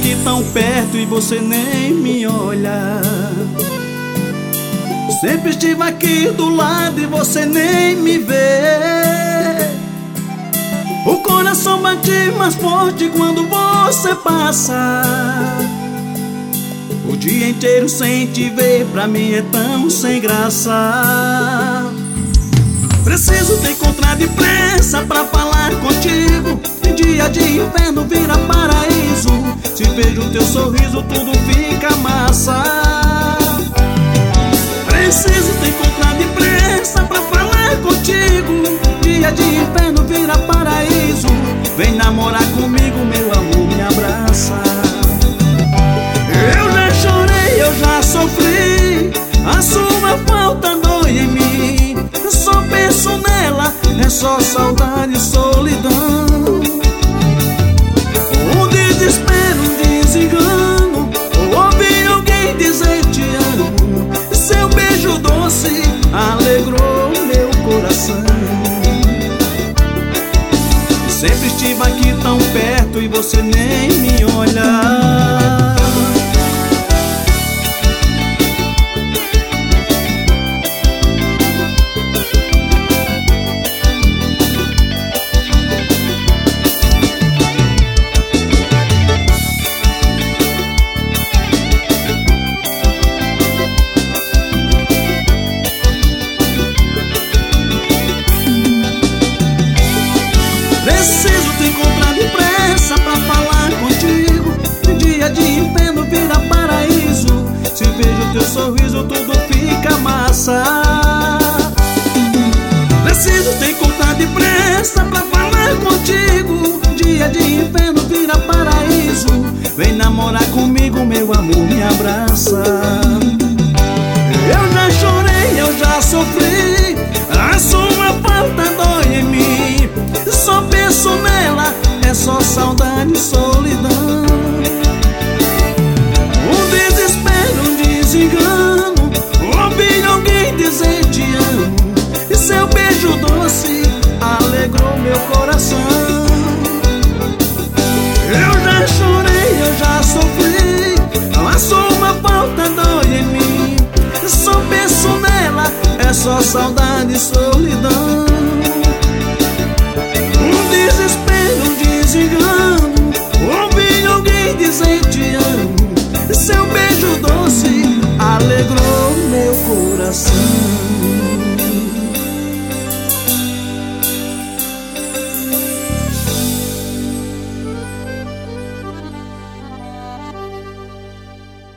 aqui tão perto e você nem me olha. Sempre estive aqui do lado e você nem me vê. O coração bate mais forte quando você passa. O dia inteiro sem te ver pra mim é tão sem graça. Preciso te encontrar depressa pra falar contigo. Em dia de inverno vira paraíso. Se vejo teu sorriso tudo fica massa. Preciso te encontrar depressa pra falar contigo. Dia de inverno vira paraíso. Vem namorar comigo, meu amor, me abraça. Eu já chorei, eu já sofri. A sua falta dói em mim. Eu só penso nela, é só saudade e solidão. Um desespero, um desengano. Ouvi alguém dizer te amo. Seu beijo doce alegrou meu coração. Sempre estive aqui tão perto e você nem me olha. Preciso te encontrar depressa pra falar contigo. Dia de inverno vira paraíso. Se vejo teu sorriso tudo fica massa. Preciso te encontrar depressa pra falar contigo. Dia de inverno vira paraíso. Vem namorar comigo, meu amor, me abraça. Eu já chorei, eu já sofri. A sua falta dói em mim. Só penso nela, é só saudade e solidão. Um desespero, um desengano. Ouvi alguém dizer te amo. E seu beijo doce alegrou meu coração. Eu já chorei, eu já sofri. A sua falta dói em mim. Só penso nela, é só saudade e solidão. Um desespero, um desengano. Ouvi alguém dizer te amo. Seu beijo doce alegrou meu coração.